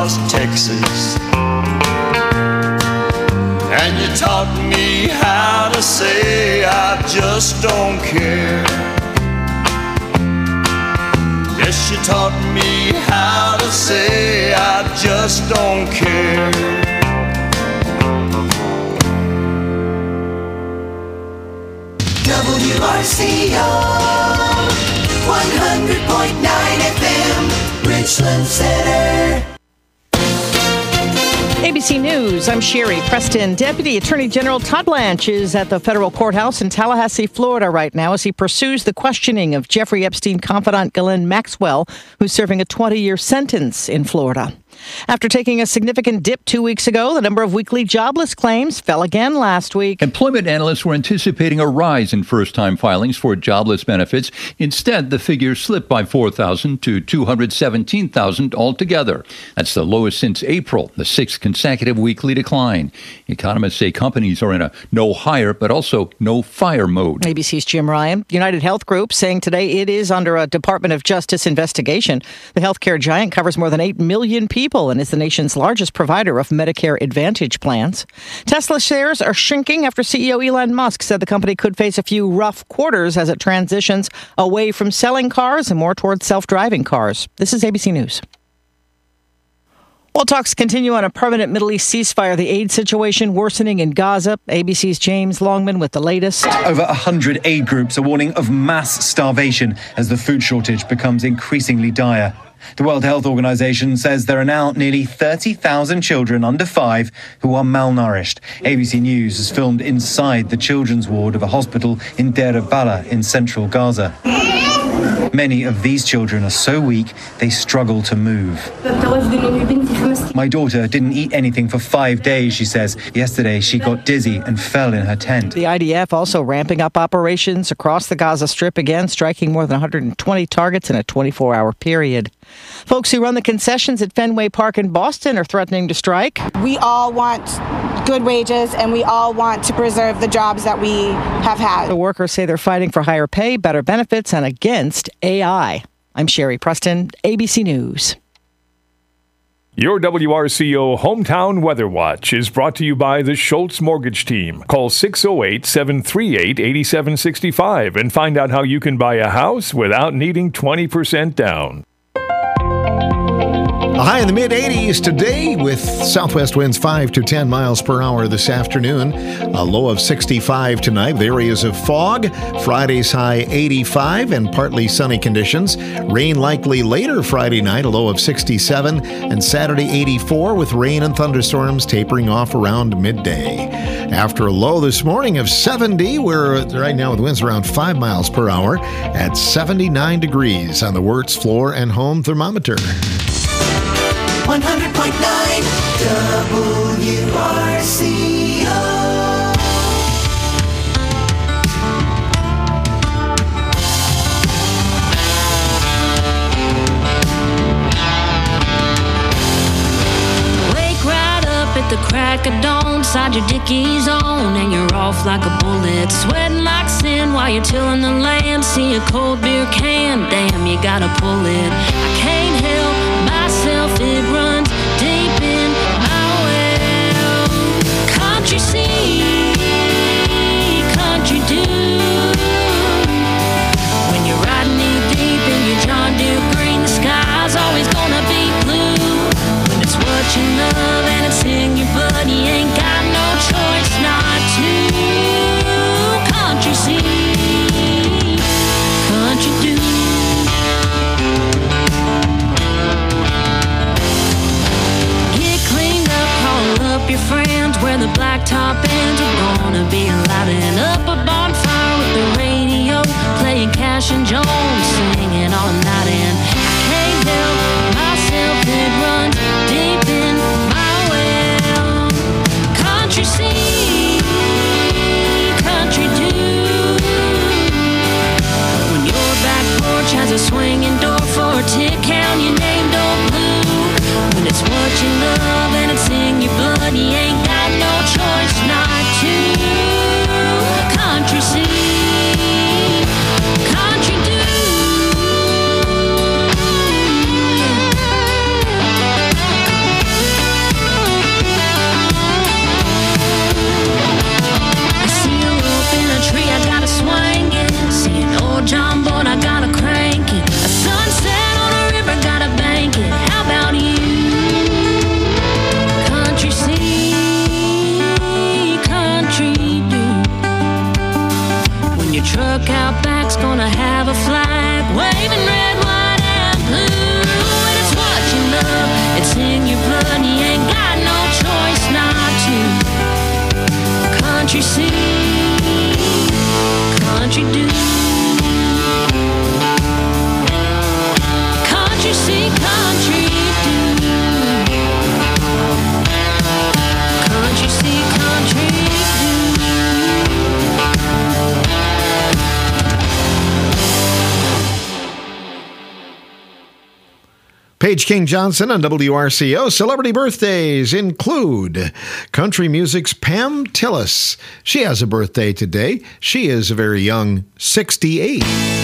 Dallas, Texas. And you taught me how to say I just don't care. Yes, you taught me how to say I just don't care. WRCO 100.9 FM, Richland Center. ABC News, I'm Sherry Preston. Deputy Attorney General Todd Blanche is at the federal courthouse in Tallahassee, Florida right now as he pursues the questioning of Jeffrey Epstein confidant Ghislaine Maxwell, who's serving a 20-year sentence in Florida. After taking a significant dip 2 weeks ago, the number of weekly jobless claims fell again last week. Employment analysts were anticipating a rise in first-time filings for jobless benefits. Instead, the figure slipped by 4,000 to 217,000 altogether. That's the lowest since April, the sixth consecutive weekly decline. Economists say companies are in a no hire but also no fire mode. ABC's Jim Ryan. United Health Group saying today it is under a Department of Justice investigation. The healthcare giant covers more than 8 million people and is the nation's largest provider of Medicare Advantage plans. Tesla shares are shrinking after CEO Elon Musk said the company could face a few rough quarters as it transitions away from selling cars and more towards self-driving cars. This is ABC News. While talks continue on a permanent Middle East ceasefire, the aid situation worsening in Gaza. ABC's James Longman with the latest. Over 100 aid groups are warning of mass starvation as the food shortage becomes increasingly dire. The World Health Organization says there are now nearly 30,000 children under 5 who are malnourished. ABC News has filmed inside the children's ward of a hospital in Deir al-Balah in central Gaza. Many of these children are so weak they struggle to move. My daughter didn't eat anything for 5 days, she says. Yesterday she got dizzy and fell in her tent. The IDF also ramping up operations across the Gaza Strip again, striking more than 120 targets in a 24-hour period. Folks who run the concessions at Fenway Park in Boston are threatening to strike. We all want good wages and we all want to preserve the jobs that we have had. The workers say they're fighting for higher pay, better benefits, and against AI. I'm Sherry Preston, ABC News. Your WRCO Hometown Weather Watch is brought to you by the Schultz Mortgage Team. Call 608-738-8765 and find out how you can buy a house without needing 20% down. A high in the mid-80s today with southwest winds 5 to 10 miles per hour this afternoon. A low of 65 tonight with areas of fog. Friday's high 85 and partly sunny conditions. Rain likely later Friday night, a low of 67. And Saturday 84 with rain and thunderstorms tapering off around midday. After a low this morning of 70, we're right now with winds around 5 miles per hour at 79 degrees on the Wirtz floor and home thermometer. 100.9 WRCO. Wake right up at the crack of dawn, side your dickies on, and you're off like a bullet, sweating like sin while you're tilling the land. See a cold beer can, damn, you gotta pull it. I can't help myself, it runs deep in my well. Country see, country do. When you're riding knee deep in your John Deere green, the sky's always gonna be blue. When it's what you love and it's in your blood, you ain't got no choice not to. Country see, country do. Paige King Johnson on WRCO. Celebrity birthdays include country music's Pam Tillis. She has a birthday today. She is a very young 68.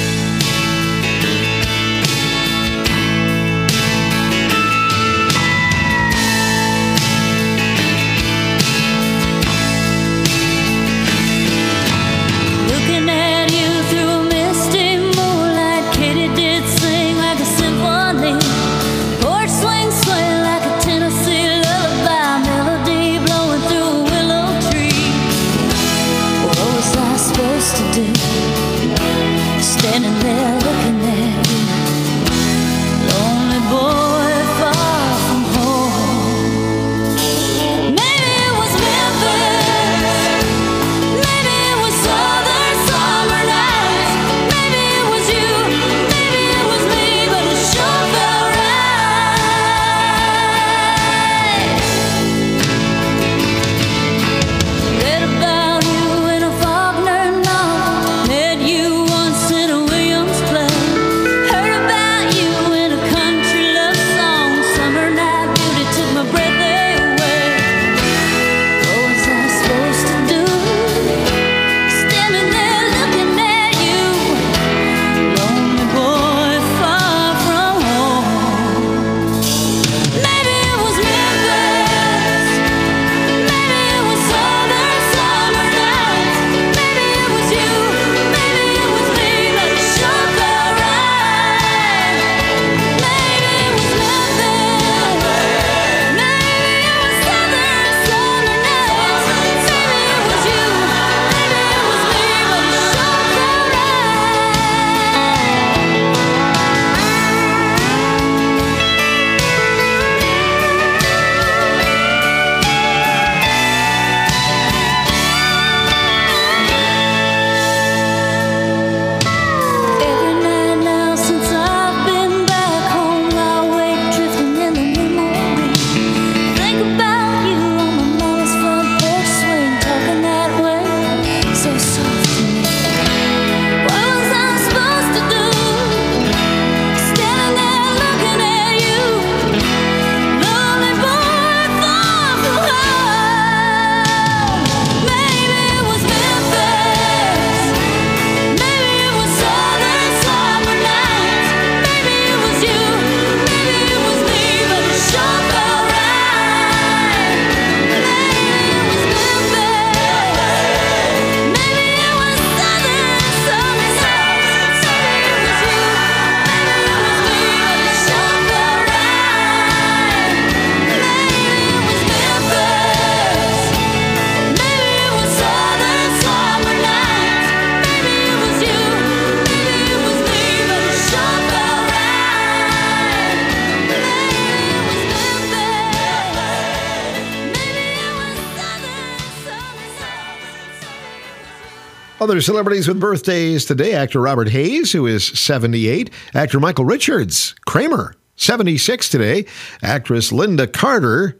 Other celebrities with birthdays today, actor Robert Hayes, who is 78. Actor Michael Richards, Kramer, 76 today. Actress Linda Carter,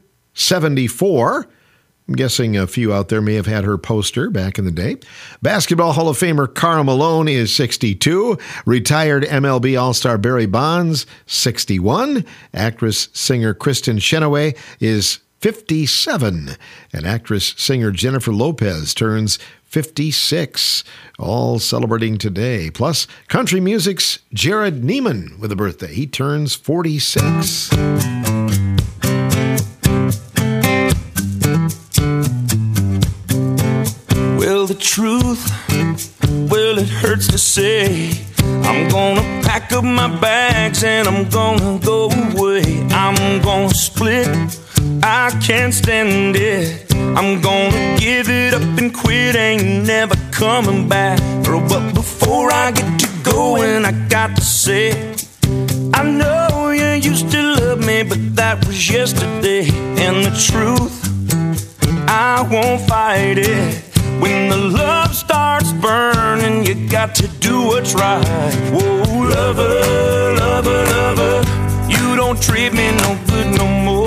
74. I'm guessing a few out there may have had her poster back in the day. Basketball Hall of Famer Karl Malone is 62. Retired MLB All-Star Barry Bonds, 61. Actress, singer Kristen Chenoweth is 57. And actress, singer Jennifer Lopez turns 56, all celebrating today. Plus, country music's Jared Neiman with a birthday. He turns 46. Well, the truth, well, it hurts to say. I'm gonna pack up my bags and I'm gonna go away. I'm gonna split, I can't stand it. I'm gonna give it up and quit, ain't never coming back. But before I get to going, I got to say, I know you used to love me, but that was yesterday. And the truth, I won't fight it. When the love starts burning, you got to do what's right. Whoa, lover, lover, lover, you don't treat me no good no more.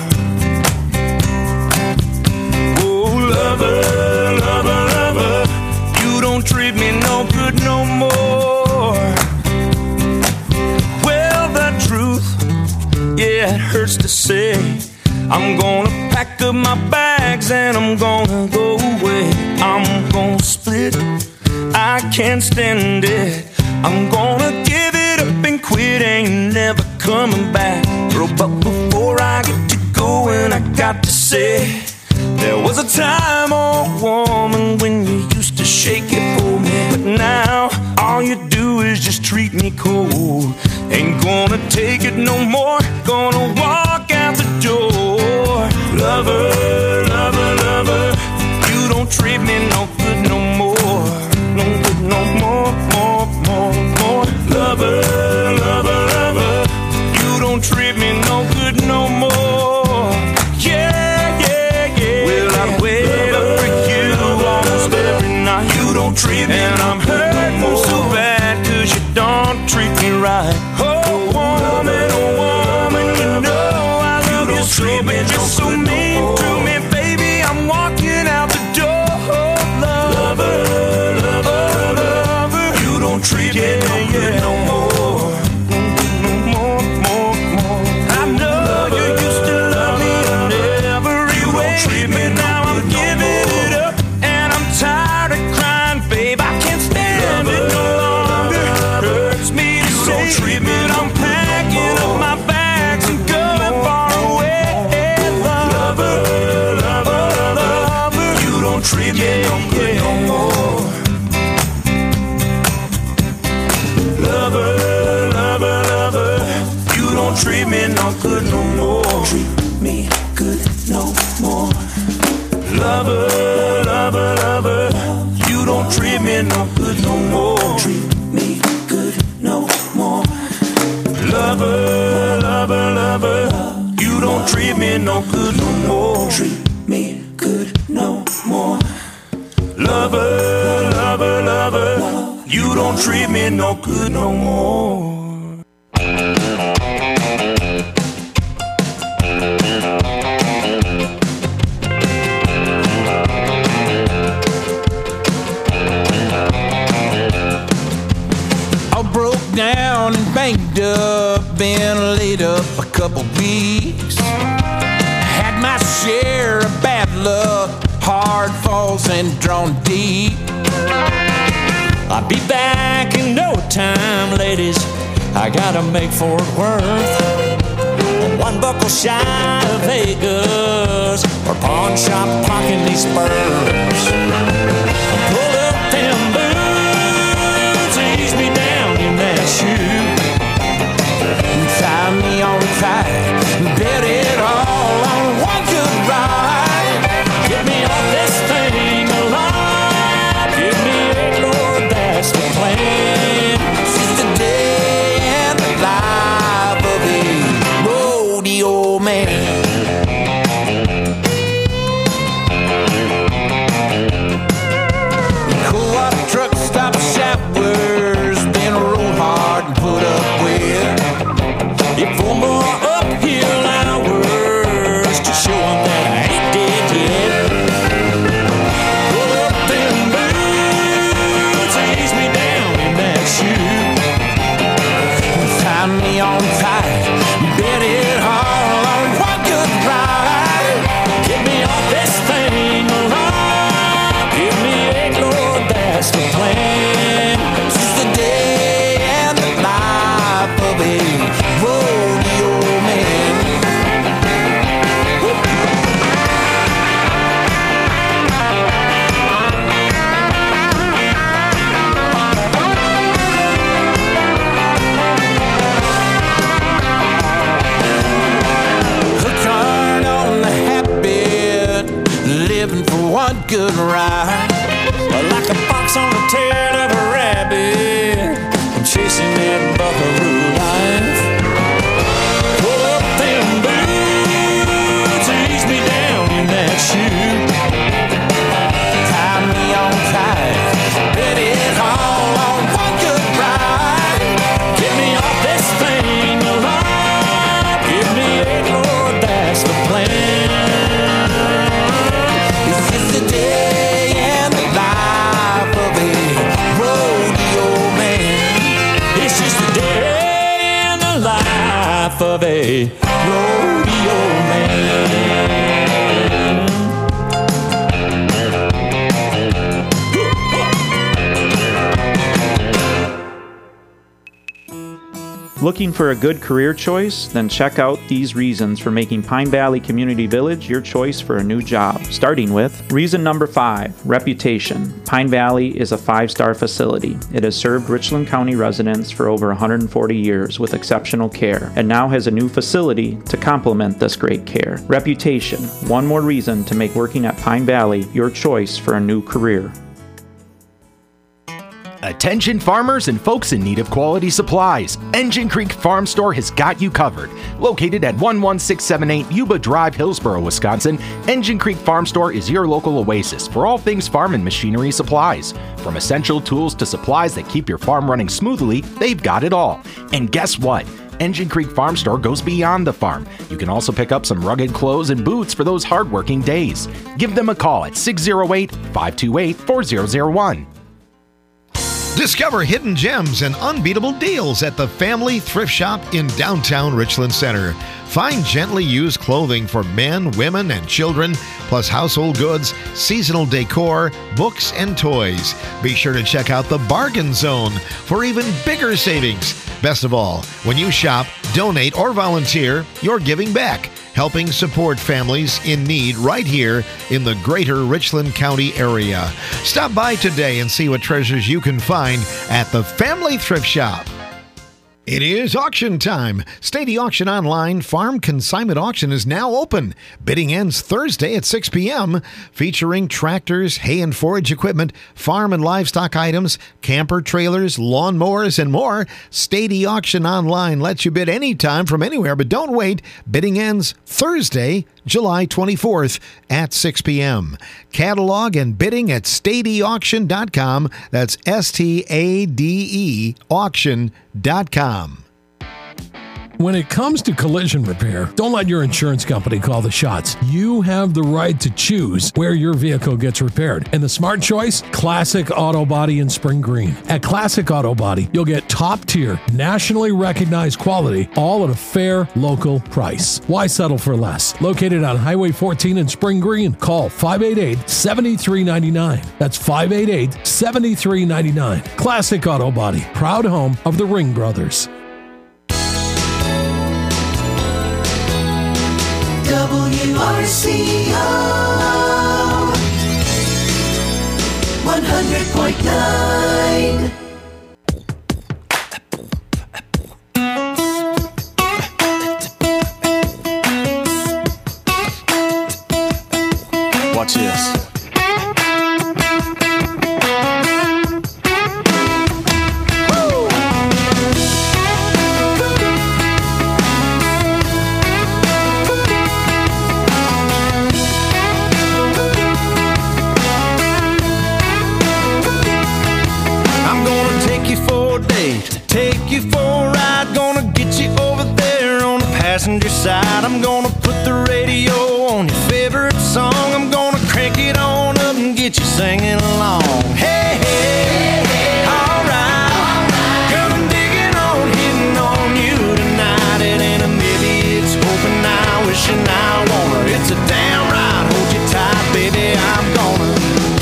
Lover, lover, lover, you don't treat me no good no more. Well, the truth, Yeah, it hurts to say. I'm gonna pack up my bags and I'm gonna go away. I'm gonna split, I can't stand it. I'm gonna give it up and quit, ain't never coming back. Girl, but before I get to going, I got to say, there was a time, oh woman, when you used to shake it for me. But now, all you do is just treat me cold. Ain't gonna take it no more, gonna walk out the door. Lover, lover, lover, you don't treat me no good no more. No good no more, more, more, more. Lover, lover, lover, you don't treat me no good no more. Yeah, yeah, yeah. Well, I wait up for you almost every night. You don't treat me and I'm hurting so bad 'cause you don't treat me right. Oh, woman, you know I love you so, but you're so mean to me, baby. I'm walking out the door. Lover, lover, lover, you don't treat me no good no more. No more, more, more. I know you used to love me in every way, but now I'm giving it up and I'm tired of crying, babe. I can't stand it no longer. Hurts me to say that I'm packing up my bags and going far away. Lover, lover, lover, you don't treat me no good no more. Lover, lover, lover, you don't treat me no good no more. Treat me good no more. Lover, lover, lover, you don't treat me no good no more. Treat me good no more. Lover, lover, lover, you don't treat me no good no more. Treat me good no more. Lover, lover, lover, you don't treat me no good no more. I broke down and banged up, been laid up a couple weeks. Had my share of bad luck, hard falls and drawn deep. I'll be back in no time, ladies. I gotta make Fort Worth. One buckle shy of Vegas, or pawn shop pocketing these spurs. Pull up them boots, ease me down in that shoe. Tie me on tight, bet it all on one good ride. Get me off this thing alive. Give me a Lord, that's the plan. Since the day and the life of a rodeo man. Cool water truck stop showers, been roll hard and put up with. If 4 more uphill hours to show 'em that I ain't dead yet. Pull up them boots, ease me down in that shoe. Tie me on tight, bet it all on one good ride. Get me off this thing alive. Give me a Lord, that's the plan. Since the day and the life of a rodeo man. Hooked hard on the habit, living for one good ride. Like a fox on the tail of a rabbit, I'm chasing that buckaroo life. Pull up them boots, ease me down in that shoe. Tie me on tight, bet it all on one good ride. Get me off this thing alive. Give me a Lord, that's the plan. This is the day and the life of a rodeo man. Looking for a good career choice? Then check out these reasons for making Pine Valley Community Village your choice for a new job. Starting with reason number 5, reputation. Pine Valley is a 5-star facility. It has served Richland County residents for over 140 years with exceptional care, and now has a new facility to complement this great care. Reputation. One more reason to make working at Pine Valley your choice for a new career. Attention farmers and folks in need of quality supplies. Engine Creek Farm Store has got you covered. Located at 11678 Yuba Drive, Hillsboro, Wisconsin, Engine Creek Farm Store is your local oasis for all things farm and machinery supplies. From essential tools to supplies that keep your farm running smoothly, they've got it all. And guess what? Engine Creek Farm Store goes beyond the farm. You can also pick up some rugged clothes and boots for those hardworking days. Give them a call at 608-528-4001. Discover hidden gems and unbeatable deals at the Family Thrift Shop in downtown Richland Center. Find gently used clothing for men, women, and children, plus household goods, seasonal decor, books, and toys. Be sure to check out the Bargain Zone for even bigger savings. Best of all, when you shop, donate, or volunteer, you're giving back, helping support families in need right here in the greater Richland County area. Stop by today and see what treasures you can find at the Family Thrift Shop. It is auction time. Stady Auction Online Farm Consignment Auction is now open. Bidding ends Thursday at 6 p.m. Featuring tractors, hay and forage equipment, farm and livestock items, camper trailers, lawnmowers, and more. Stady Auction Online lets you bid anytime from anywhere, but don't wait. Bidding ends Thursday, July 24th at 6 p.m. Catalog and bidding at stadyauction.com. That's STADE auction.com. When it comes to collision repair, don't let your insurance company call the shots. You have the right to choose where your vehicle gets repaired. And the smart choice? Classic Auto Body in Spring Green. At Classic Auto Body, you'll get top-tier, nationally recognized quality, all at a fair, local price. Why settle for less? Located on Highway 14 in Spring Green. Call 588-7399. That's 588-7399. Classic Auto Body, proud home of the Ring Brothers. WRCO 100.9. Watch this. Passenger side, I'm gonna put the radio on your favorite song. I'm gonna crank it on up and get you singing along. Hey, hey, hey, alright. Girl, I'm digging on, hitting on you tonight. It ain't a maybe, it's hoping now, wishing I wanna. It's a damn right, hold you tight, baby, I'm gonna.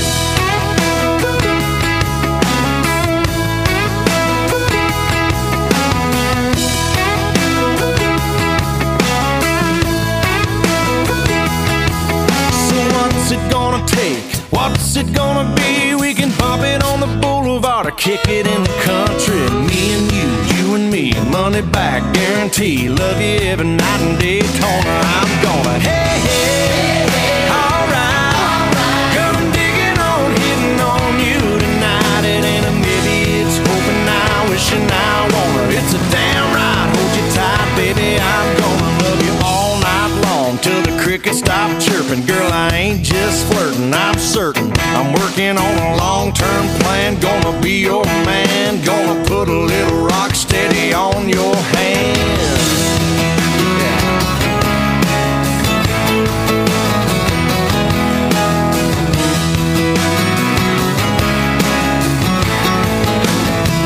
What's it gonna be? We can pop it on the boulevard or kick it in the country. Me and you and me, money back guarantee. Love you every night in Daytona. I'm gonna hey, hey, hey, alright. Girl, I'm digging on, hitting on you tonight. It ain't a maybe, it's hoping now, wishing I wanna. It's a damn right, hold you tight, baby. I'm gonna love you all night long till the crickets stop chirping. Girl, I ain't just flirting, I'm certain I'm working on a long-term plan. Gonna be your man, gonna put a little rock steady on your hand.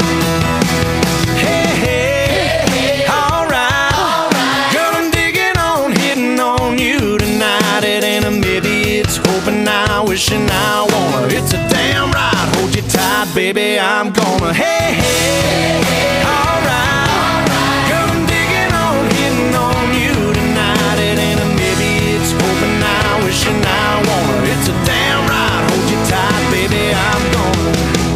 Hey, hey, hey, alright. Girl, I'm digging on, I'm gonna, hey, hey, alright. Girl, I'm digging on, hitting on you tonight. It ain't a maybe, it's hoping now, wishing I wanna. It's a damn right, hold you tight, baby, I'm gonna.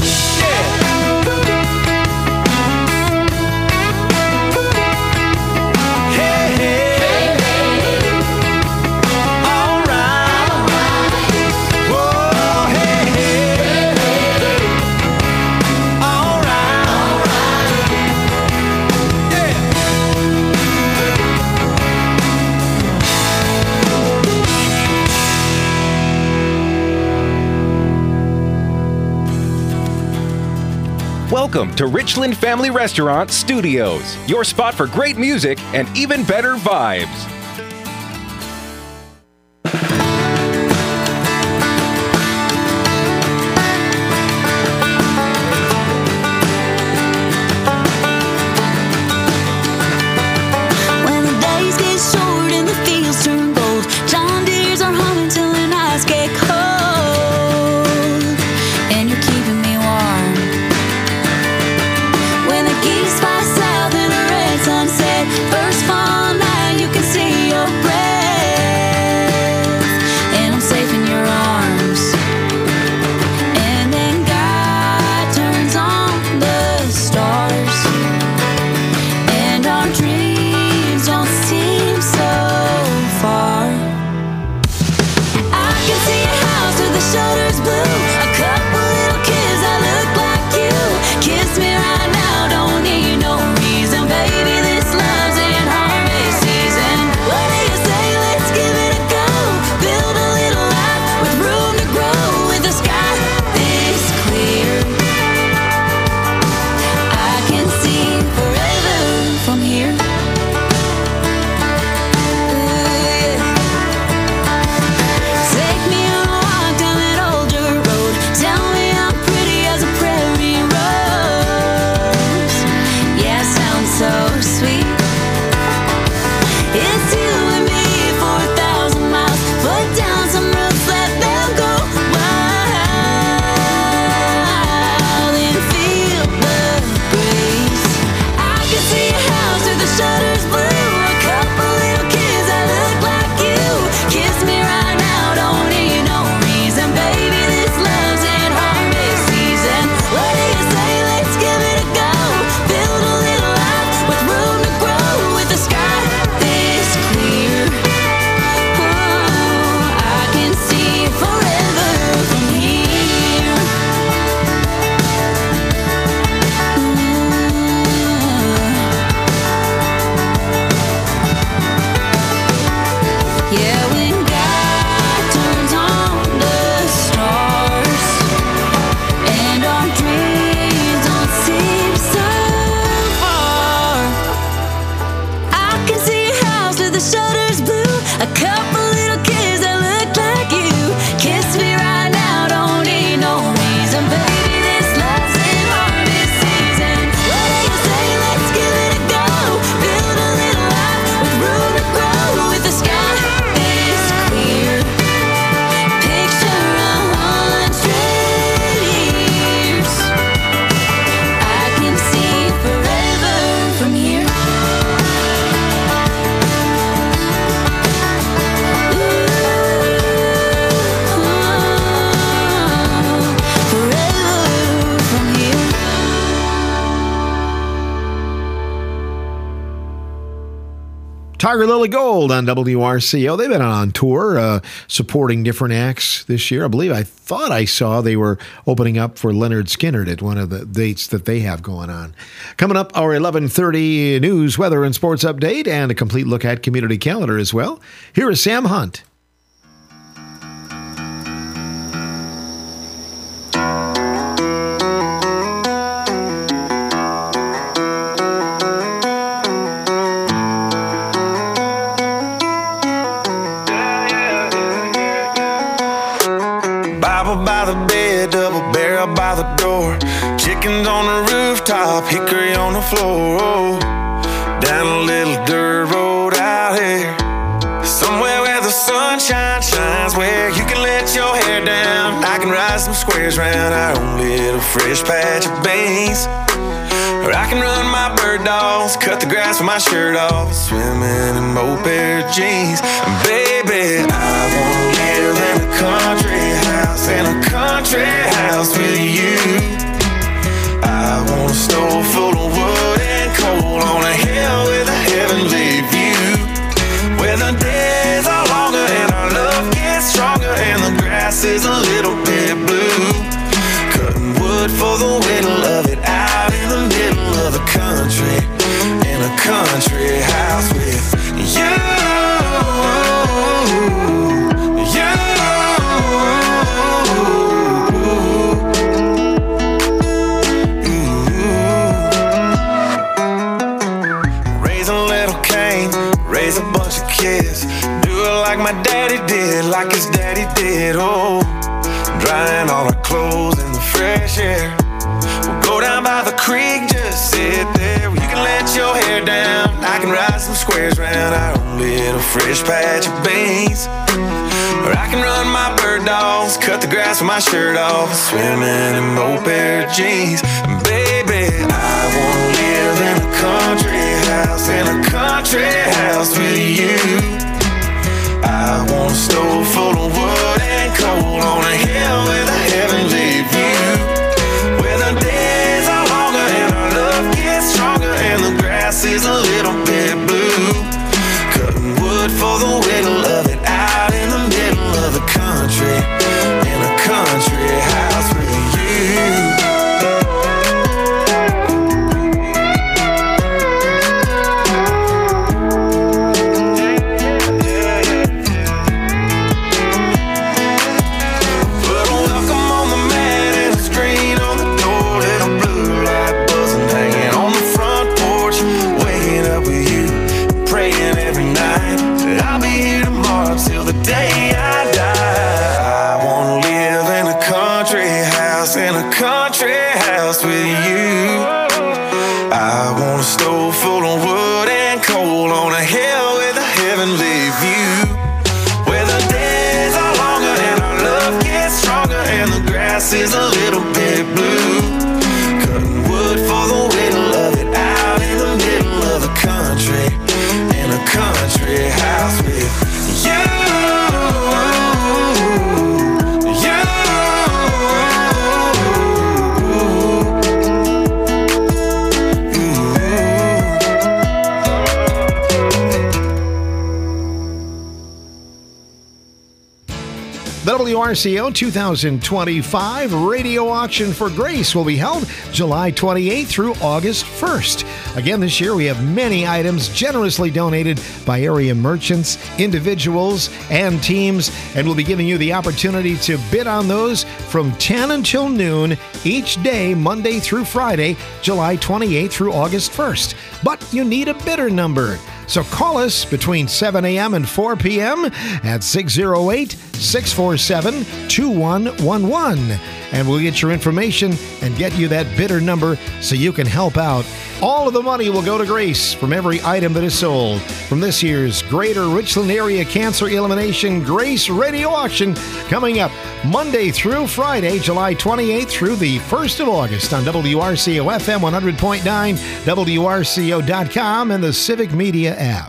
Welcome to Richland Family Restaurant Studios, your spot for great music and even better vibes. When the days get short and the fields turn gold, John Deere's are humming till the nights get cold, and you're keeping me warm. When the geese fly south in the red sunset, first fall night you can see your breath, and I'm safe in your arms. And then God turns on the stars, and our dreams don't seem so far. I can see a house with the shutters blue, a couple little kids that look like you. Kiss me right now, don't need no reason, baby, this love's in harvest season. What do you say, let's give it a go, build a little life with room to grow, with the sky this clear. I can see forever from here. Take me on a walk down that old dirt road. Tell me I'm pretty as a prairie rose. Yeah, sounds so sweet. It's you and me for 1,000 miles. Put down some roots, let them go wild, and feel the breeze. I can see a house with the shutters blue, a couple little kids that look like you. Kiss me right now, don't need no reason, baby, this love's in harvest season. What do you say, let's give it a go, build a little life with room to grow, with the sky this clear. Oh, I can see forever from here. Yeah, when God turns on the stars, and our dreams don't seem so far. I can see a house with the shutters blue, a couple little kids that look like you. Kiss me right now, don't need no reason, baby, this love's in harvest season. What do you say, let's give it a go, build a little life with room to grow, with the sky this clear. Picture 100 years. I can see forever from here. Forever from here. Tiger Lily Gold on WRCO. They've been on tour supporting different acts this year. I thought I saw they were opening up for Leonard Skinner at one of the dates that they have going on. Coming up, our 11:30 news, weather, and sports update, and a complete look at community calendar as well. Here is Sam Hunt. Bible by the bed, double barrel by the door. Chickens on the rooftop, hickory on the floor. Oh, down a little dirt road out here, somewhere where the sunshine shines, where you can let your hair down. I can ride some squares round our own little fresh patch of beans. Or I can run my bird dogs, cut the grass with my shirt off, swimming in moped pair of jeans. And baby, I wanna live in a country house, with you. I want a stove full of wood and coal on a hill with a heavenly view, where the days are longer and our love gets stronger and the grass is a little bit blue. Cutting wood for the whittle of it out in the middle of the country, in a country house with you. Raise a bunch of kids, do it like my daddy did, like his daddy did. Oh, drying all our clothes in the fresh air. We'll go down by the creek, just sit there. You can let your hair down, I can ride some squares round our own little fresh patch of beans. Or I can run my bird dogs, cut the grass with my shirt off, swimming in moped pair of jeans. And baby, I wanna live in a country house, with you. I want a stove full of wood and coal on a hill with a heavenly view, where the days are longer and our love gets stronger and the grass is a little bit blue. Cutting wood for the whittle of it out in the middle of the country, in a country house with you. Is a little bit blue, cutting wood for the whittle of it out in the middle of the country, in a country house with you. WRCO 2025 radio auction for Grace will be held July 28th through August 1st. Again, this year we have many items generously donated by area merchants, individuals, and teams, and we'll be giving you the opportunity to bid on those from 10 until noon each day, Monday through Friday, July 28th through August 1st. But you need a bidder number. So call us between 7 a.m. and 4 p.m. at 608-647-2111. And we'll get your information and get you that bidder number so you can help out. All of the money will go to Grace from every item that is sold from this year's Greater Richland Area Cancer Elimination Grace Radio Auction, coming up Monday through Friday, July 28th through the 1st of August on WRCO FM 100.9, WRCO.com, and the Civic Media app.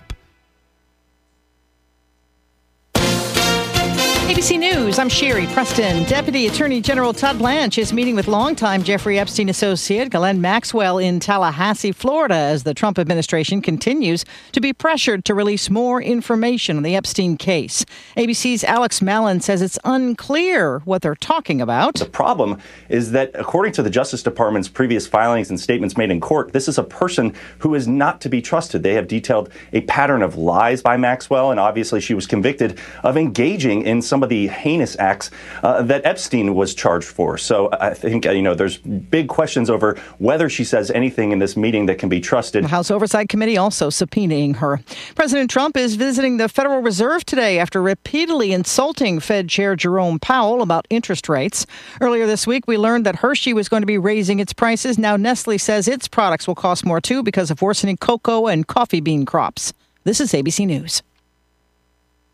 ABC News, I'm Sherry Preston. Deputy Attorney General Todd Blanche is meeting with longtime Jeffrey Epstein associate Ghislaine Maxwell in Tallahassee, Florida, as the Trump administration continues to be pressured to release more information on the Epstein case. ABC's Alex Mallon says it's unclear what they're talking about. The problem is that, according to the Justice Department's previous filings and statements made in court, this is a person who is not to be trusted. They have detailed a pattern of lies by Maxwell, and obviously she was convicted of engaging in some of the heinous acts that Epstein was charged for. So I think, there's big questions over whether she says anything in this meeting that can be trusted. The House Oversight Committee also subpoenaing her. President Trump is visiting the Federal Reserve today after repeatedly insulting Fed Chair Jerome Powell about interest rates. Earlier this week, we learned that Hershey was going to be raising its prices. Now Nestle says its products will cost more, too, because of worsening cocoa and coffee bean crops. This is ABC News.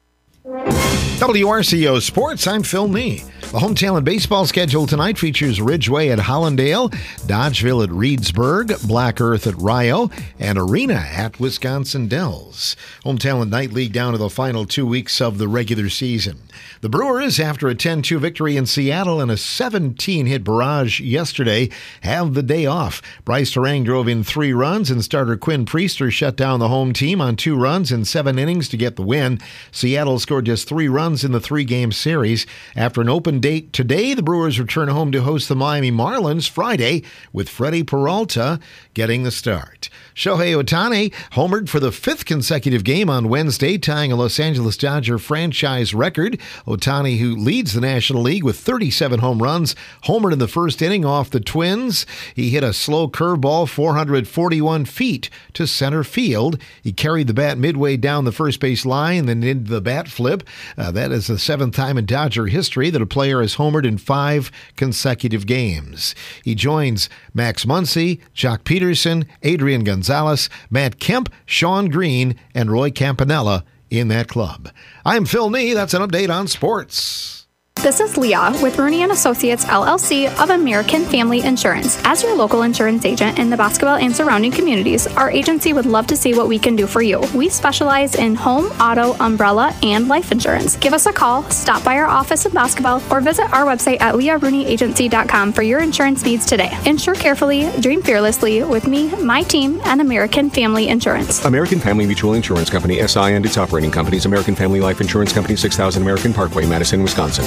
WRCO Sports, I'm Phil Nee. The Home Talent Baseball schedule tonight features Ridgeway at Hollandale, Dodgeville at Reedsburg, Black Earth at Rio, and Arena at Wisconsin Dells. Home Talent Night League down to the final 2 weeks of the regular season. The Brewers, after a 10-2 victory in Seattle and a 17-hit barrage yesterday, have the day off. Bryce Terang drove in 3 runs, and starter Quinn Priester shut down the home team on 2 runs in 7 innings to get the win. Seattle scored just 3 runs in the 3-game series. After an open date today, the Brewers return home to host the Miami Marlins Friday, with Freddie Peralta getting the start. Shohei Ohtani homered for the 5th consecutive game on Wednesday, tying a Los Angeles Dodger franchise record. Ohtani, who leads the National League with 37 home runs, homered in the first inning off the Twins. He hit a slow curveball 441 feet to center field. He carried the bat midway down the first base line, then did the bat flip. That is the 7th time in Dodger history that a player has homered in 5 consecutive games. He joins Max Muncy, Jock Peterson, Adrian Gonzalez, Matt Kemp, Sean Green, and Roy Campanella in that club. I'm Phil Nee. That's an update on sports. This is Leah with Rooney & Associates, LLC of American Family Insurance. As your local insurance agent in the Boscobel and surrounding communities, our agency would love to see what we can do for you. We specialize in home, auto, umbrella, and life insurance. Give us a call, stop by our office in Boscobel, or visit our website at leahrooneyAgency.com for your insurance needs today. Insure carefully, dream fearlessly with me, my team, and American Family Insurance. American Family Mutual Insurance Company, SI, and its operating companies, American Family Life Insurance Company, 6000 American Parkway, Madison, Wisconsin.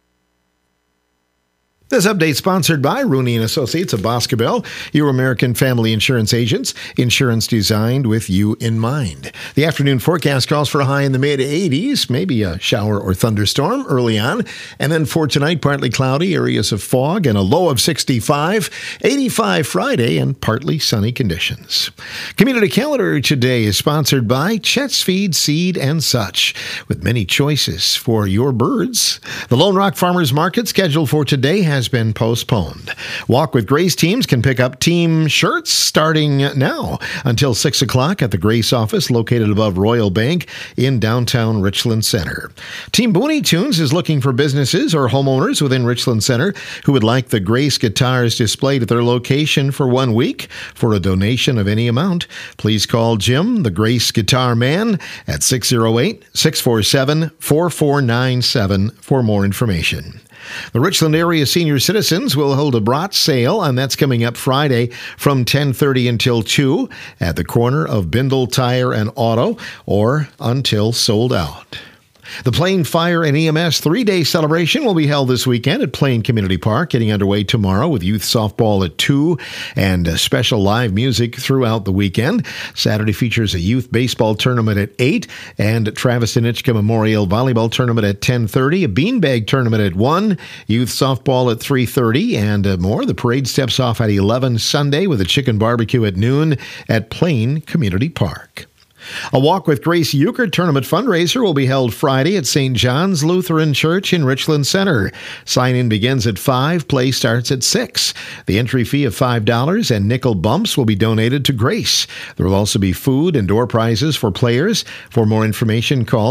This update sponsored by Rooney & Associates of Boscobel, your American Family Insurance agents, insurance designed with you in mind. The afternoon forecast calls for a high in the mid-80s, maybe a shower or thunderstorm early on. And then for tonight, partly cloudy, areas of fog, and a low of 65, 85 Friday, and partly sunny conditions. Community Calendar today is sponsored by Chet's Feed, Seed, and Such, with many choices for your birds. The Lone Rock Farmers Market scheduled for today has been postponed. Walk with Grace teams can pick up team shirts starting now until 6 o'clock at the Grace office located above Royal Bank in downtown Richland Center. Team Booney Tunes is looking for businesses or homeowners within Richland Center who would like the Grace guitars displayed at their location for 1 week for a donation of any amount. Please call Jim, the Grace Guitar Man, at 608-647-4497 for more information. The Richland area senior citizens will hold a brat sale, and that's coming up Friday from 10:30 until 2 at the corner of Bindle Tire and Auto, or until sold out. The Plain Fire and EMS 3-day celebration will be held this weekend at Plain Community Park, getting underway tomorrow with youth softball at 2 and special live music throughout the weekend. Saturday features a youth baseball tournament at 8 and Travis Danichka Memorial Volleyball Tournament at 10:30, a beanbag tournament at 1, youth softball at 3:30, and more. The parade steps off at 11 Sunday with a chicken barbecue at noon at Plain Community Park. A Walk with Grace Euchre Tournament fundraiser will be held Friday at St. John's Lutheran Church in Richland Center. Sign-in begins at 5, play starts at 6. The entry fee of $5 and nickel bumps will be donated to Grace. There will also be food and door prizes for players. For more information, call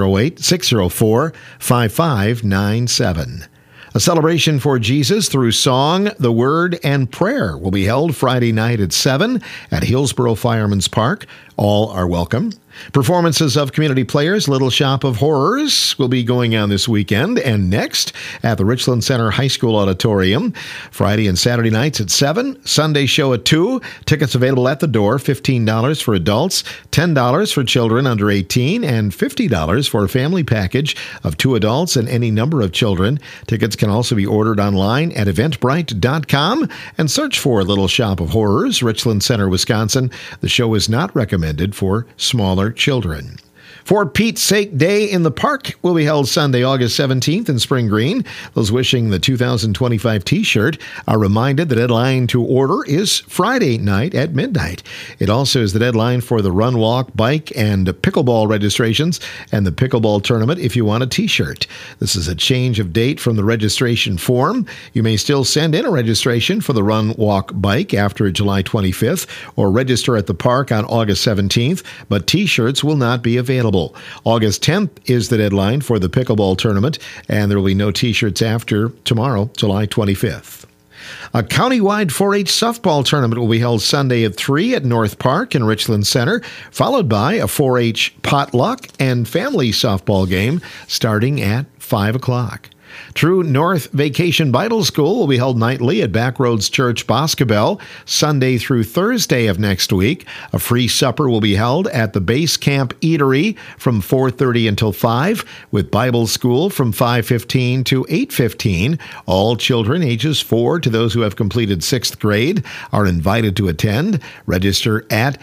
608-604-5597. A celebration for Jesus through song, the word, and prayer will be held Friday night at 7 at Hillsboro Fireman's Park. All are welcome. Performances of community players, Little Shop of Horrors, will be going on this weekend and next at the Richland Center High School Auditorium. Friday and Saturday nights at 7, Sunday show at 2. Tickets available at the door, $15 for adults, $10 for children under 18, and $50 for a family package of 2 adults and any number of children. Tickets can also be ordered online at eventbrite.com and search for Little Shop of Horrors, Richland Center, Wisconsin. The show is not recommended for smaller children. For Pete's Sake Day in the Park will be held Sunday, August 17th in Spring Green. Those wishing the 2025 T-shirt are reminded the deadline to order is Friday night at midnight. It also is the deadline for the run, walk, bike, and pickleball registrations and the pickleball tournament if you want a T-shirt. This is a change of date from the registration form. You may still send in a registration for the run, walk, bike after July 25th or register at the park on August 17th, but T-shirts will not be available. available. August 10th is the deadline for the pickleball tournament, and there will be no T-shirts after tomorrow, July 25th. A countywide 4-H softball tournament will be held Sunday at 3 at North Park in Richland Center, followed by a 4-H potluck and family softball game starting at 5 o'clock. True North Vacation Bible School will be held nightly at Backroads Church, Boscobel, Sunday through Thursday of next week. A free supper will be held at the Base Camp Eatery from 4:30 until 5, with Bible School from 5:15 to 8:15. All children ages 4 to those who have completed 6th grade are invited to attend. Register at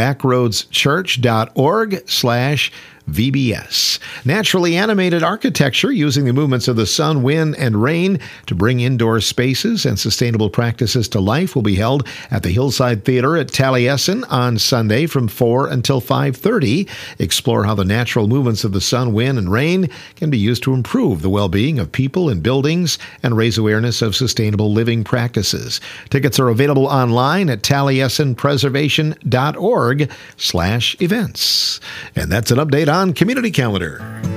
backroadschurch.org/VBS. Naturally animated architecture using the movements of the sun, wind, and rain to bring indoor spaces and sustainable practices to life will be held at the Hillside Theater at Taliesin on Sunday from 4 until 5:30. Explore how the natural movements of the sun, wind, and rain can be used to improve the well-being of people and buildings and raise awareness of sustainable living practices. Tickets are available online at taliesinpreservation.org/events. And that's an update on Community Calendar.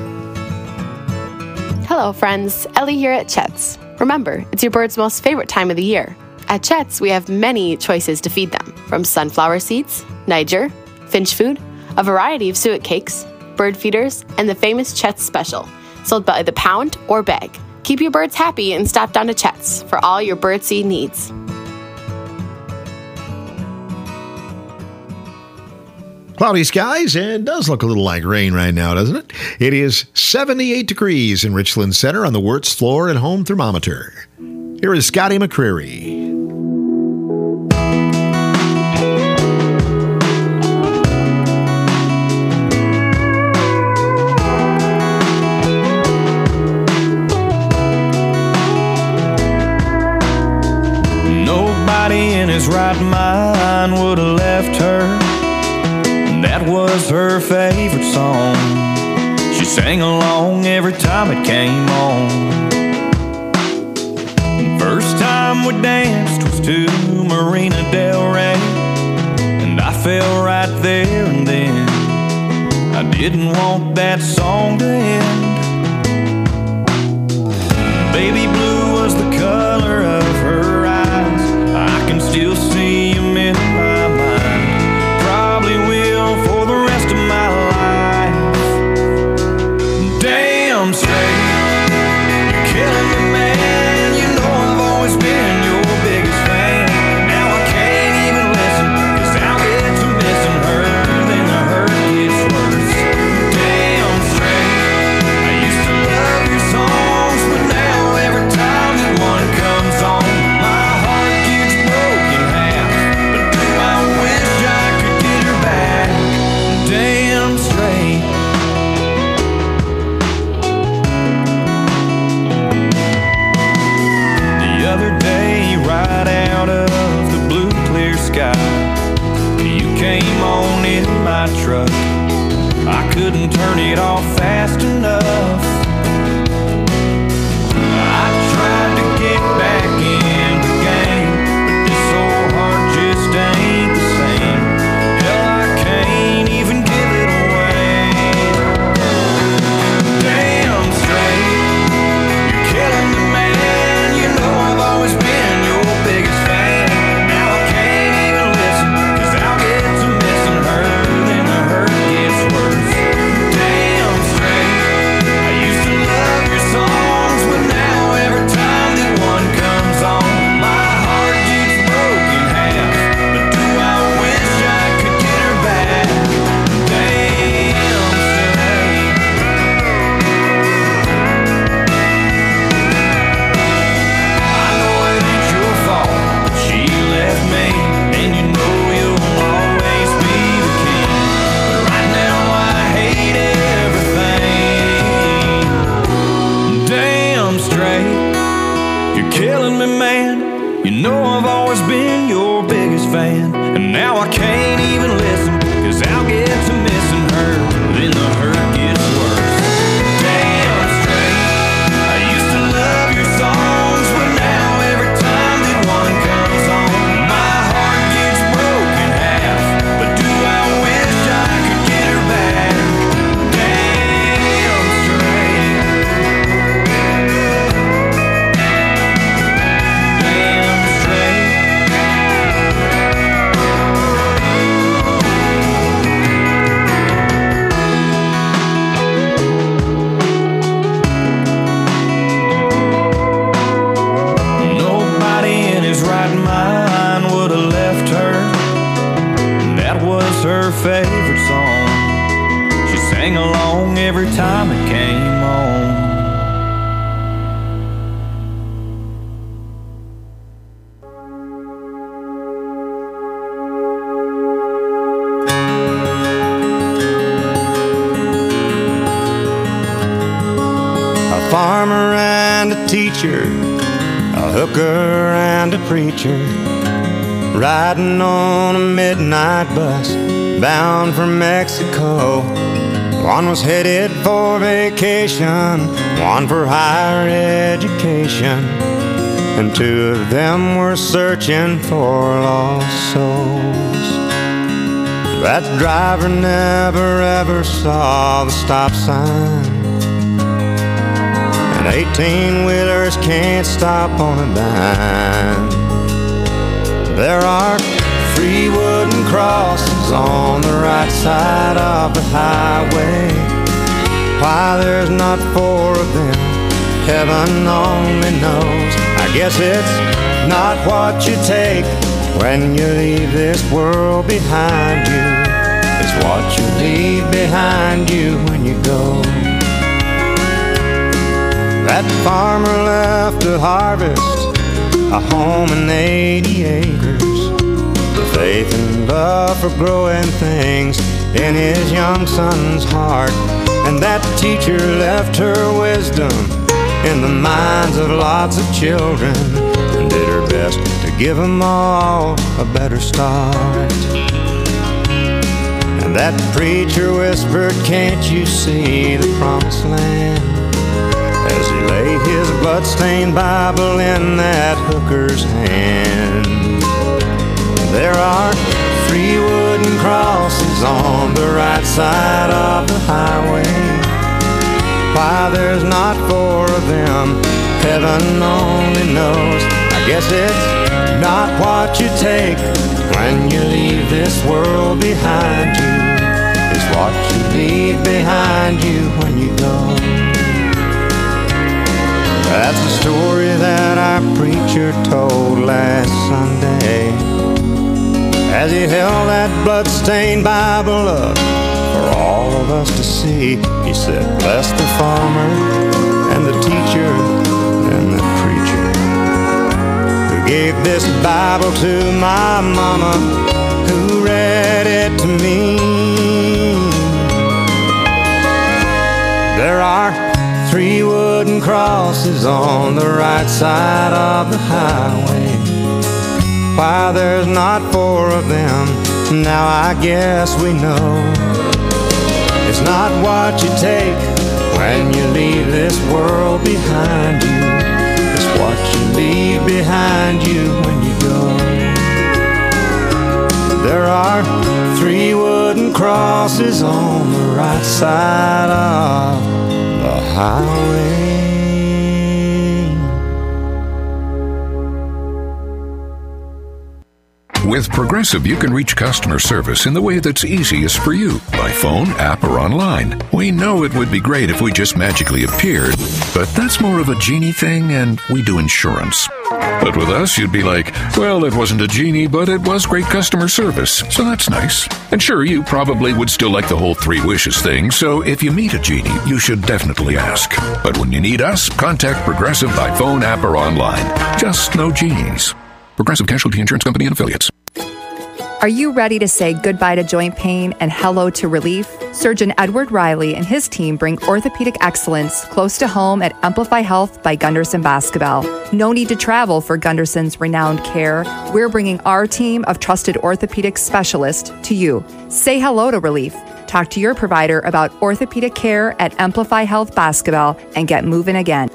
Hello, friends. Ellie here at Chet's. Remember, it's your bird's most favorite time of the year. At Chet's, we have many choices to feed them, from sunflower seeds, Niger, finch food, a variety of suet cakes, bird feeders, and the famous Chet's Special, sold by the pound or bag. Keep your birds happy and stop down to Chet's for all your birdseed needs. Cloudy skies, and it does look a little like rain right now, doesn't it? It is 78 degrees in Richland Center on the Wirtz floor and home thermometer. Here is Scotty McCreery. Nobody in his right mind would have left her. That was her favorite song. She sang along every time it came on. First time we danced was to Marina Del Rey, and I fell right there and then. I didn't want that song to end. Baby blue was the color of her eyes. I can still see him in my mind. Probably will for the rest of my life. Damn straight, you're killing me, man. You know I've always been your biggest fan. Now I can't even listen, 'cause I'll get to missing her, then the hurt gets worse. Damn straight, I used to love your songs, but now every time that one comes on, my heart gets broken half. But do I wish I could get her back? Damn straight. The other day, right out of the blue clear sky, you came on in my truck. I couldn't turn it off fast enough. I tried to get back in the game, but this old heart just ain't the same. Hell, I can't even give it away. Damn straight, you're killing me, man. You know I've always been your biggest fan. Now I can't even listen, 'cause I'll get to missing her, then the hurt gets worse. Damn straight, I used to love your songs, but now every time that one comes on, my heart gets broken half. But do I wish I could get her back? Damn straight. I know it ain't your fault that she left me, and you know you'll always be the king. But right now I hate everything. Damn straight, you're killing me, man. You know I've always been your biggest fan, and now I can't even listen, 'cause I'll get to missing her, then the hurt gets worse. Damn straight, I used to love your songs, but now every time that one comes on, my heart gets broken half. But do I wish I could get her back? every time it came on. A farmer and a teacher, a hooker and a preacher, riding on a midnight bus bound for Mexico. One was headed for vacation, one for higher education, and two of them were searching for lost souls. That driver never ever saw the stop sign, and 18-wheelers can't stop on a dime. There are 3 wooden crosses on the right side of the highway. Why there's not 4 of them, heaven only knows. I guess it's not what you take when you leave this world behind you. It's what you leave behind you when you go. That farmer left to harvest a home and 80 acres, the faith and love for growing things in his young son's heart. And that teacher left her wisdom in the minds of lots of children, and did her best to give them all a better start. And that preacher whispered, "Can't you see the promised land?" as he laid his blood-stained Bible in that hooker's hand. There are 3 wooden crosses on the right side of the highway. Why there's not 4 of them, heaven only knows. I guess it's not what you take when you leave this world behind you. It's what you leave behind you when you go. That's a story that our preacher told last Sunday as he held that blood-stained Bible up for all of us to see. He said, "Bless the farmer and the teacher and the preacher who gave this Bible to my mama, who read it to me." There are 3 wooden crosses on the right side of the highway. Why there's not 4 of them, now I guess we know. It's not what you take when you leave this world behind you. It's what you leave behind you when you go. There are 3 wooden crosses on the right side of the highway. With Progressive, you can reach customer service in the way that's easiest for you, by phone, app, or online. We know it would be great if we just magically appeared, but that's more of a genie thing, and we do insurance. But with us, you'd be like, well, it wasn't a genie, but it was great customer service, so that's nice. And sure, you probably would still like the whole 3 wishes thing, so if you meet a genie, you should definitely ask. But when you need us, contact Progressive by phone, app, or online. Just no genies. Progressive Casualty Insurance Company and Affiliates. Are you ready to say goodbye to joint pain and hello to relief? Surgeon Edward Riley and his team bring orthopedic excellence close to home at Amplify Health by Gunderson Basketball. No need to travel for Gunderson's renowned care. We're bringing our team of trusted orthopedic specialists to you. Say hello to relief. Talk to your provider about orthopedic care at Amplify Health Basketball and get moving again.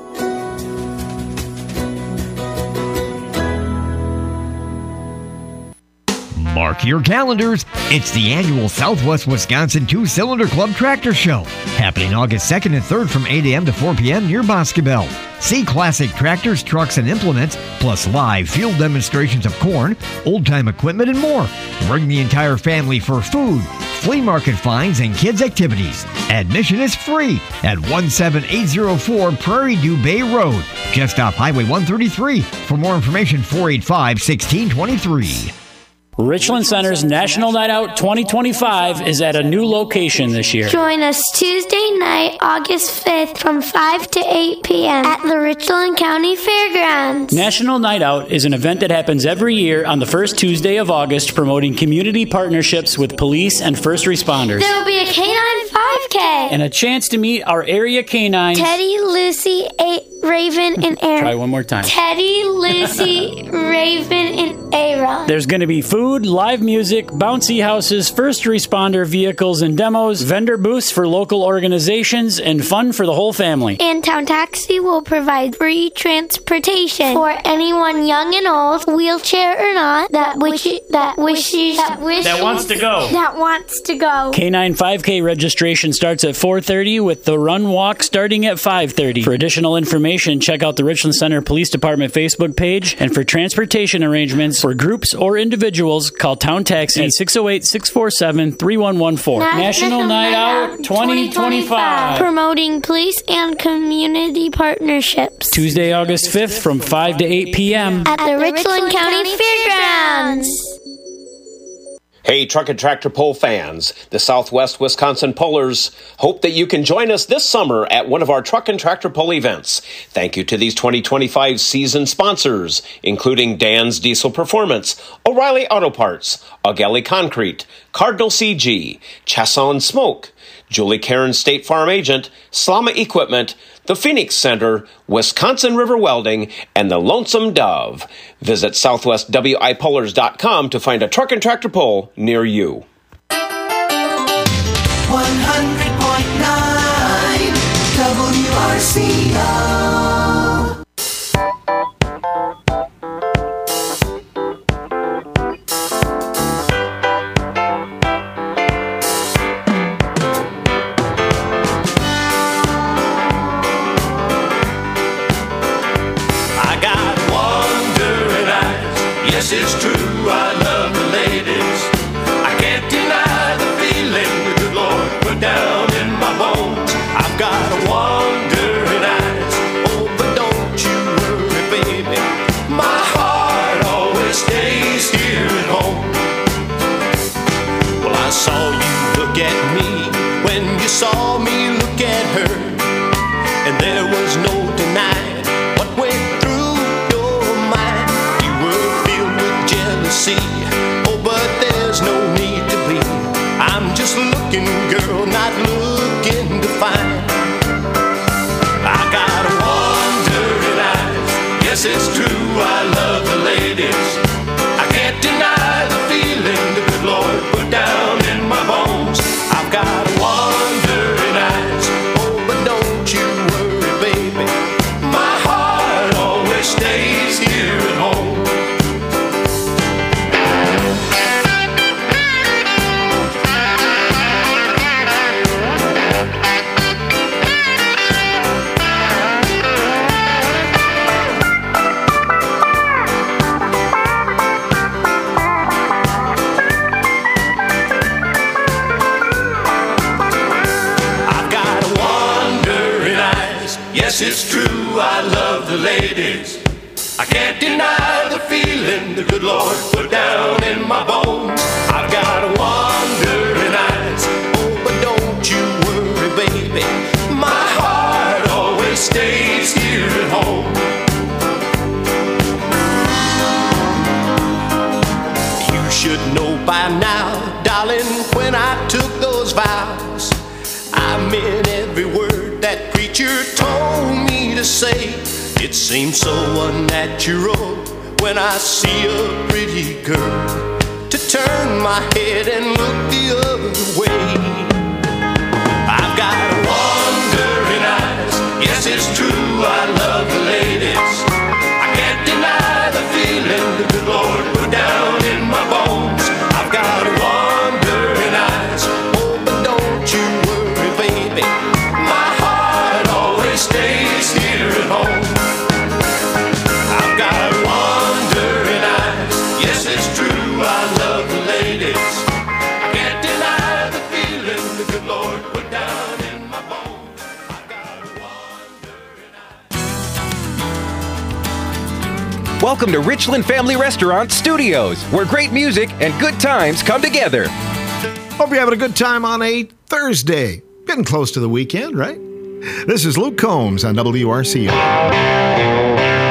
Mark your calendars. It's the annual Southwest Wisconsin Two-Cylinder Club Tractor Show, happening August 2nd and 3rd from 8 a.m. to 4 p.m. near Boscobel. See classic tractors, trucks, and implements, plus live field demonstrations of corn, old-time equipment, and more. Bring the entire family for food, flea market finds, and kids' activities. Admission is free at 17804 Prairie Du Bay Road, just off Highway 133. For more information, 485-1623. Richland Center's National Night Out 2025 is at a new location this year. Join us Tuesday night, August 5th from 5 to 8 p.m. at the Richland County Fairgrounds. National Night Out is an event that happens every year on the first Tuesday of August, promoting community partnerships with police and first responders. There will be a canine 5K. And a chance to meet our area canines. Teddy, Lucy, Raven, and Aaron. Try one more time. Teddy, Lucy, Raven, and Aaron. There's going to be food, live music, bouncy houses, first responder vehicles and demos, vendor booths for local organizations, and fun for the whole family. And Town Taxi will provide free transportation for anyone young and old, wheelchair or not, that wants to go. K9 5K registration starts at 4:30 with the run walk starting at 5:30. For additional information, check out the Richland Center Police Department Facebook page, and for transportation arrangements for groups or individuals, call Town Taxi at 608-647-3114. National Night Out 2025. Promoting police and community partnerships. Tuesday, August 5th from 5 to 8 p.m. at the Richland County Fairgrounds. Hey, Truck and Tractor Pull fans, the Southwest Wisconsin Pullers hope that you can join us this summer at one of our Truck and Tractor Pull events. Thank you to these 2025 season sponsors, including Dan's Diesel Performance, O'Reilly Auto Parts, Augelli Concrete, Cardinal CG, Chasson Smoke, Julie Karen State Farm Agent, Slama Equipment, the Phoenix Center, Wisconsin River Welding, and the Lonesome Dove. Visit southwestwipullers.com to find a truck and tractor pull near you. 100.9 WRCO. Yes, it's true, I love the ladies. I can't deny the feeling the good Lord put down in my bones. I've got wandering eyes, oh, but don't you worry, baby. My heart always stays here at home. Well, I saw you look at me when you saw me look at her, and there was no denying what went through your mind. You were filled with jealousy, oh, but there's no need to be. I'm just looking, girl, not looking to find. I got wandering eyes, yes, it's true, I love the ladies. I can't deny the feeling the good Lord put down in my bones. I've got wandering eyes, oh, but don't you worry, baby. My heart always stays here at home. Yes, it's true, I love the ladies. I can't deny the feeling the good Lord put down in my bones. I've got wandering eyes, oh, but don't you worry, baby. My heart always stays here at home. You should know by now, darling, when I took those vows, I meant every word that preacher told me to say. It seems so unnatural when I see a pretty girl to turn my head and look the other way. I've got wandering eyes, yes, it's true, I love the ladies. I can't deny the feeling the good Lord put down in my bones. I've got wandering eyes, oh, but don't you worry, baby. My heart always stays here at home. I've got wandering eyes, yes, it's true, I love the ladies. I can't deny the feeling the good Lord put down in my bones. I've got wandering eyes. Welcome to Richland Family Restaurant Studios, where great music and good times come together. Hope you're having a good time on a Thursday. Getting close to the weekend, right? This is Luke Combs on WRCO.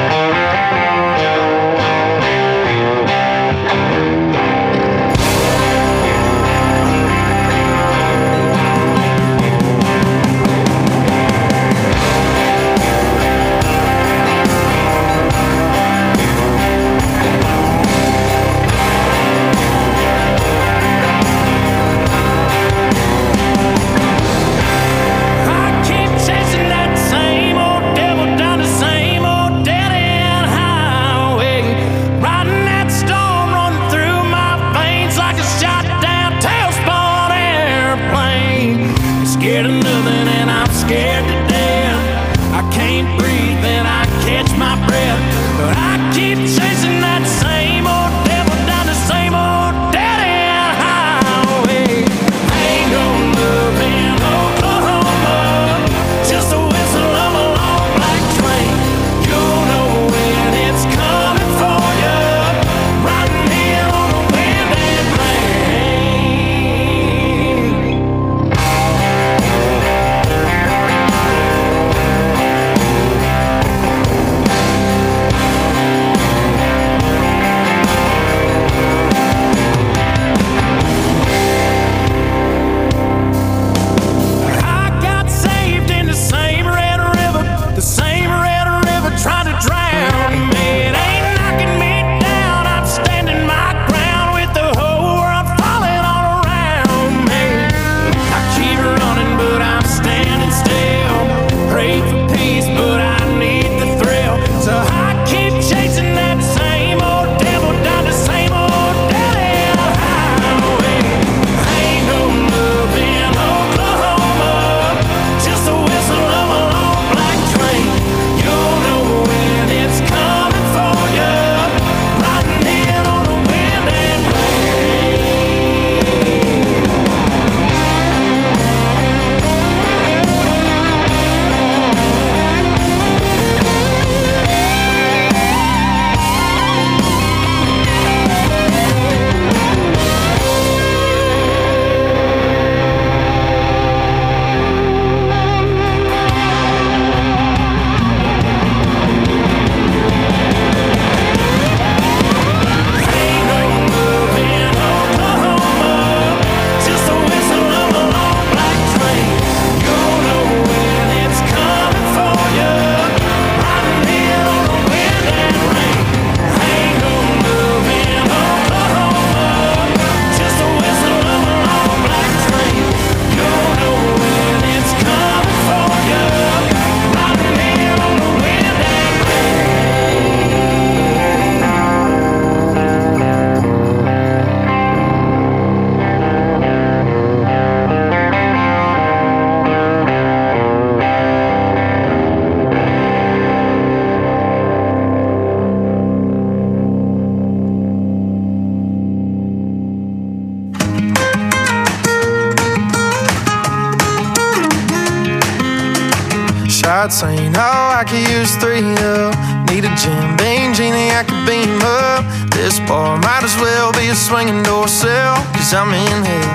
shots ain't all I could use 3 of. Need a Jim Beam genie I could beam up. This bar might as well be a swinging door sill, 'cause I'm in hell.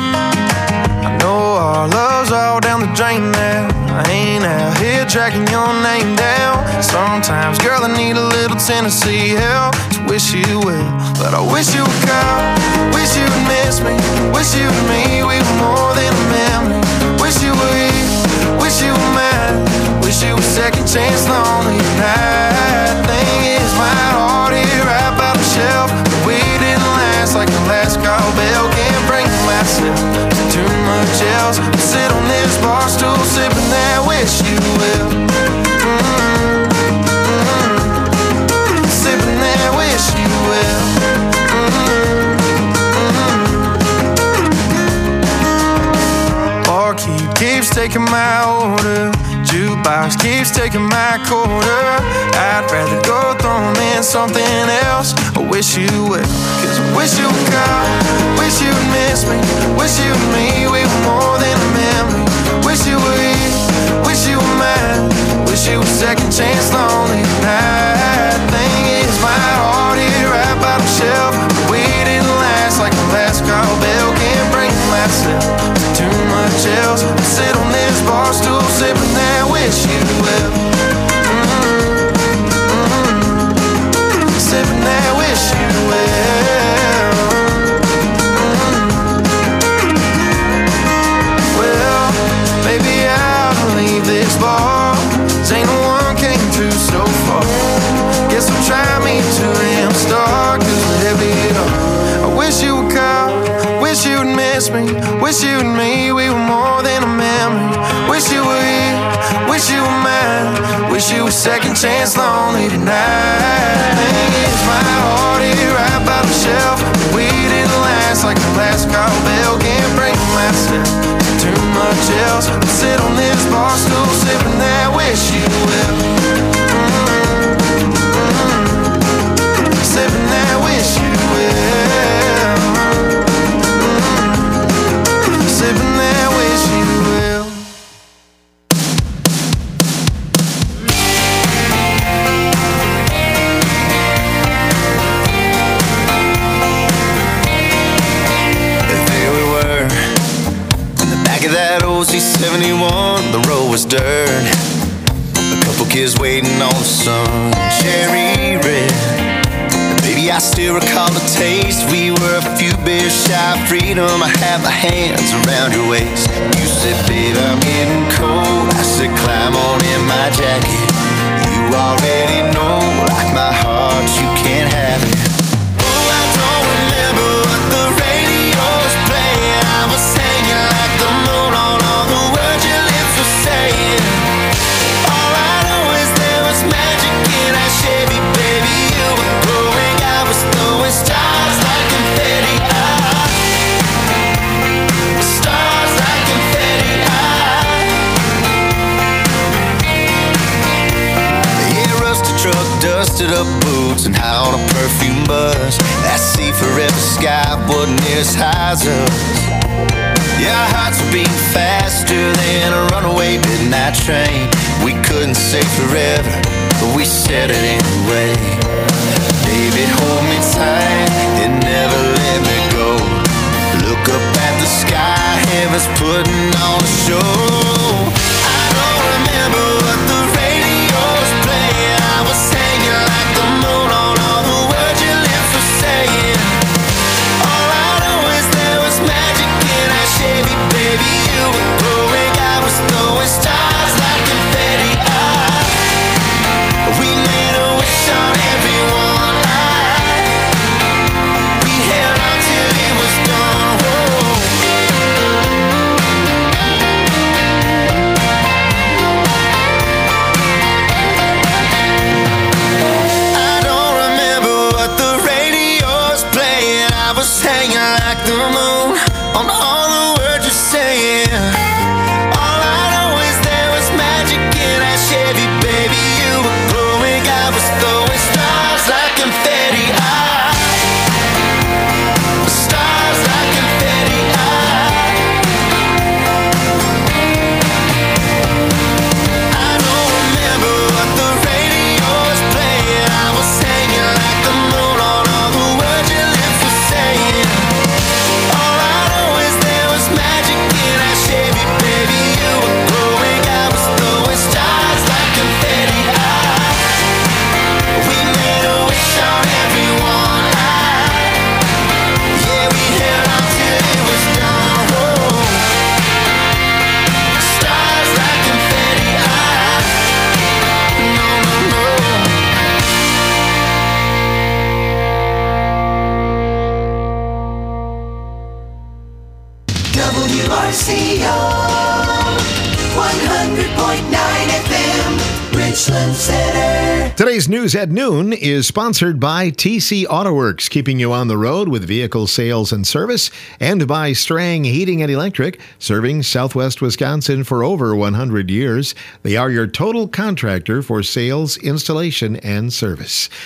I know our love's all down the drain now. I ain't out here tracking your name down. Sometimes, girl, I need a little Tennessee help. So wish you well, but I wish you would call. Wish you would miss me. Wish you and me, we were more than a memory. Wish you were here. Wish you were mine. Wish you were second chance lonely tonight. Thing is, my heart here right by the shelf. But we didn't last like the last call bell. Can't bring myself to too much else. Sit on this bar stool sipping that wish you will. Sipping that wish you will. Barkeep keeps taking my order. Jukebox keeps taking my quarter. I'd rather go throwing in something else. I wish you would, 'cause I wish you would call. Wish you would miss me. Wish you and me, we were more than a memory. Wish you were here. Wish you were mine. Wish you were second chance lonely tonight. Thing is, my Wish you would come, wish you would miss me. Wish you and me, we were more than a memory. Wish you were here, wish you were mine. Wish you were second chance lonely tonight. Thing is, my heart is right by the shelf. We didn't last like the last call bell. Can't bring myself to too much else. But sit on this bar stool, sipping that wish you will. Sipping that wish you will. Sipping that wish you will. There we were, in the back of that old C71. The road was dirt, a couple kids waiting on the sun. Cherry red, baby, I still recall the taste. We were a few beers shy of freedom. I had my hands around your waist. You said, babe, I'm getting cold. I said, climb on in my jacket. You already know, like my heart, you can't have it. Oh, I don't remember what the radio was playing. I was hanging like the moon on all the words your lips were saying. All I know is there was magic in our Chevy, baby. You were glowing, I was throwing stars like confetti. Stars like confetti. Yeah, rusted truck, dusted up boots, and high on a perfume buzz. That sea forever sky wasn't near as high as us. Yeah, our hearts were beating faster than a runaway midnight train. We couldn't say forever, but we said it anyway. Baby, hold me tight and never let me go. Look up at the sky, heaven's putting on a show. I don't remember what the radio was playing. I was hanging like the moon on all the words your lips were saying. All I know is there was magic in our Chevy, baby. You were glowing, I was throwing stars like confetti. We made a wish on everyone. We held on till it was done. I don't remember what the radio was playing. I was hanging like the moon on all the words you're saying. All I know is there was magic in our Chevy, baby. You were glowing, I was throwing stars like confetti. Stars like confetti. I don't remember what the radio was playing. I was hanging like the moon on all the words your lips were saying. All I know is there was magic in our Chevy, baby. You were glowing, I was throwing stars like confetti. We made a wish on everyone. Yeah, we held on till it was done. Stars like confetti. No, no, no. WRCO 100.9 FM, Richland Center. Today's news at noon is sponsored by TC AutoWorks, keeping you on the road with vehicle sales and service, and by Strang Heating and Electric, serving Southwest Wisconsin for over 100 years. They are your total contractor for sales, installation, and service.